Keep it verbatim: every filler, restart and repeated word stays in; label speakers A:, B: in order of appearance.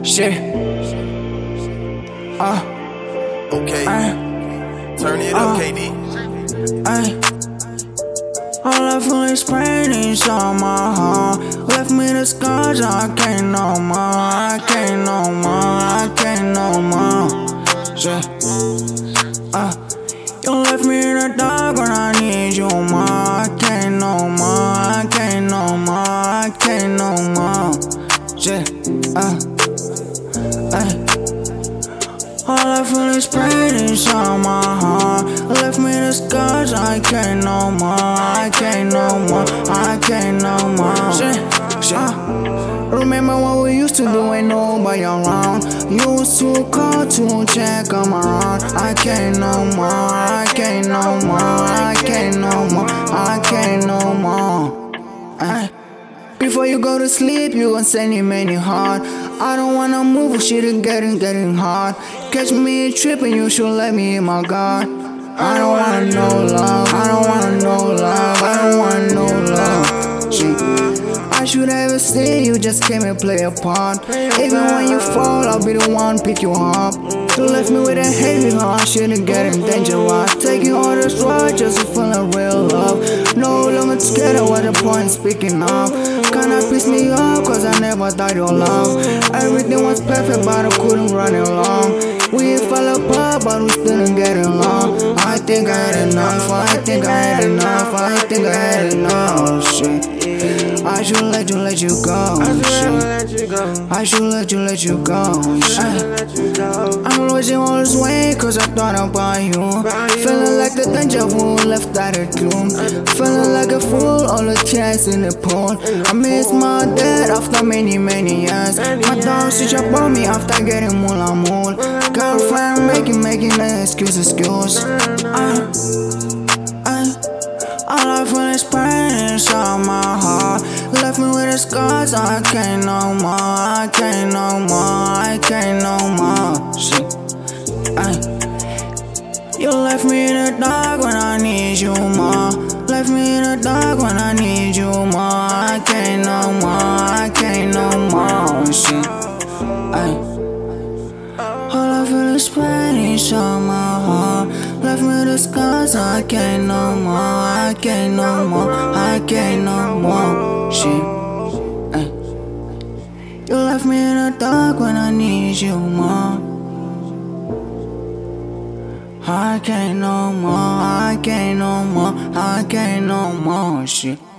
A: Shit. Uh.
B: Okay.
A: Ay.
B: Turn it
A: uh,
B: up, K D.
A: Ay. All I feel is pain inside my heart. Left me the scars, I can't no more. I can't no more. I can't no more. Shit. Uh. You left me in the dark when I need you more. I can't no more. I can't no more. I can't no more. Shit. Uh. Ay. All I feel is pain inside my heart. Left me the scars, I can't no more. I can't no more. I can't no more. Shit, shit. Uh, remember what we used to do, ain't nobody around. Used to call to check on my around. I can't no more. I can't no more. I can't no more. I can't no more. Ay. Before you go to sleep, you gon' send him any heart. I don't wanna move, shit is getting, getting hard. Catch me tripping, you should let me in my guard. I don't want no love, I don't want no love, I don't want no love. Shit. I should ever say you just came and play a part. Even when you fall, I'll be the one pick you up. You left me with a heavy heart, shouldn't get in danger. Taking all this right just to feel a real love. No longer scared of what the point speaking of. Kinda piss me off cause I never thought your love. Everything was perfect but I couldn't run it long. We fell apart but we still didn't get along. I think I had enough, I think I had enough, I think I had enough. Shit. I should let you let you go. Shit. I should let you let you go. Shit. I'm losing all this weight cause I thought about you. Feeling like the danger vu left out of gloom. Feeling like a fool, all the tears in the pool. I miss my dad after many many years. My dog switch up on me after getting moolah mool. Girlfriend making making an excuse excuse. Uh, uh, all I feel is pain inside my heart. Left me with the scars, I can't no more. I can't no more. I can't no more. Shit. Ay. You left me in the dark when I need you more. Left me in the dark when I need you more. I can't no more. I can't no more. Shit. Ay. All I feel is pain inside my heart. Left me the scars, I can't no more. I can't no more. I can't no more. Shit. Ay. You left me in the dark when I need you more. I can't no more. I can't no more. I can't no more. Shit.